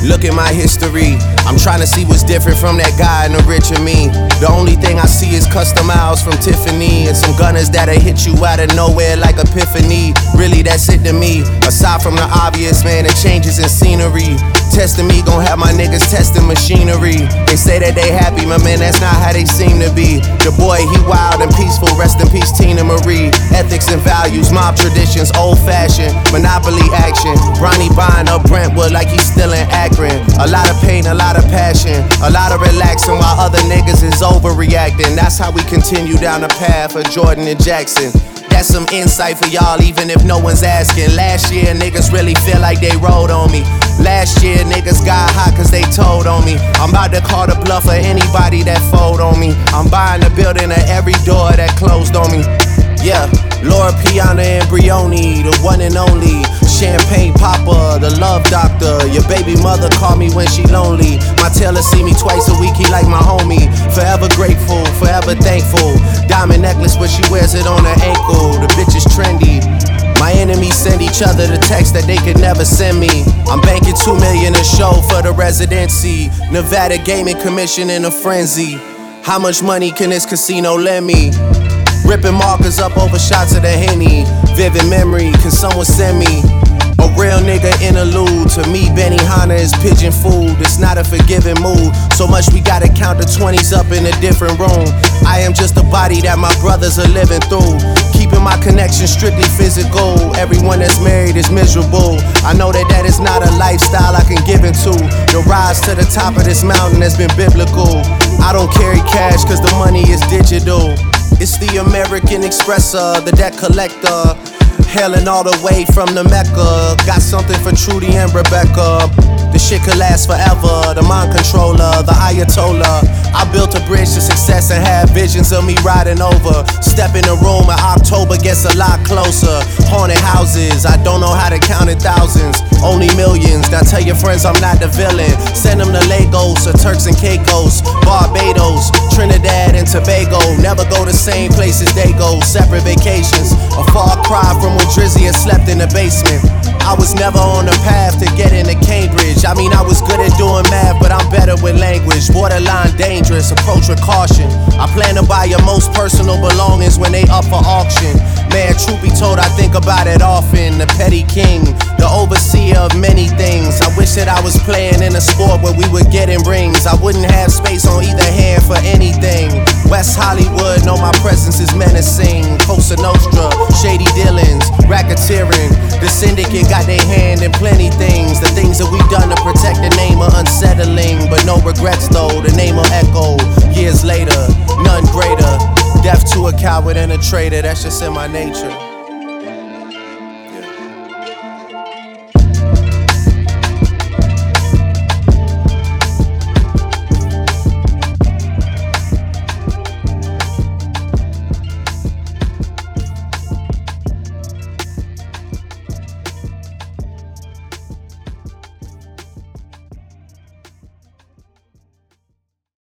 Look at my history. I'm trying to see what's different from that guy and the richer me. The only thing I see is custom miles from Tiffany and some gunners that'll hit you out of nowhere like epiphany. Really, that's it to me. Aside from the obvious, man, the changes in scenery. Testing me, gon' have my niggas testing machinery. They say that they happy, my man, that's not how they seem to be. The boy, he wild and peaceful, rest in peace, Tina Marie. Ethics and values, mob traditions, old fashioned, monopoly action. Ronnie buying up Brentwood like he's still in Akron. A lot of pain, a lot of passion, a lot of relaxing while other niggas is overreacting. That's how we continue down the path of Jordan and Jackson. That's some insight for y'all, even if no one's asking. Last year, niggas really feel like they rode on me. Last year, niggas got hot cause they told on me. I'm about to call the bluff of anybody that fold on me. I'm buying the building of every door that closed on me. Yeah, Laura Piana and Brioni, the one and only. Champagne Papa, the love doctor. Your baby mother call me when she lonely. My tailor see me twice a week, he like my homie. Forever grateful, forever thankful. Diamond necklace, but she wears it on her ankle. The bitch is trendy. My enemies send each other the text that they could never send me. I'm banking $2 million a show for the residency. Nevada Gaming Commission in a frenzy. How much money can this casino lend me? Ripping markers up over shots of the Henny. Vivid memory, can someone send me a real nigga interlude? To me, Benihana is pigeon food. It's not a forgiving mood. So much we gotta count the 20s up in a different room. I am just a body that my brothers are living through. Keeping my connection strictly physical. Everyone that's married is miserable. I know that that is not a lifestyle I can give into. The rise to the top of this mountain has been biblical. I don't carry cash cause the money is digital. It's the American Expresser, the debt collector. Hailing all the way from the Mecca. Got something for Trudy and Rebecca. The shit could last forever. The mind controller, the Ayatollah. I built a bridge to success and had visions of me riding over. Step in the room in October gets a lot closer. Haunted houses, I don't know how to count in thousands. Only millions, now tell your friends I'm not the villain. Send them to Lagos or Turks and Caicos, Barbados, Trinidad and Tobago. Never go the same places they go, separate vacations. A far cry from when Drizzy had slept in the basement. I was never on the path to get into Cambridge. I mean, I was good at doing math, but I'm better with language. Borderline dangerous, approach with caution. I plan to buy your most personal belongings when they up for auction. Man, truth be told, I think about it often. The petty king, the overseer of many things. I wish that I was playing in a sport where we would get in rings. I wouldn't have space on either hand for anything. West Hollywood, know my presence is menacing. Cosa Nostra, shady dealings, racketeering. The syndicate got their hand in plenty things. The things that we've done to protect the name are unsettling, but no regrets though. The name will echo years later, none greater. Death to a coward and a traitor, that's just in my nature.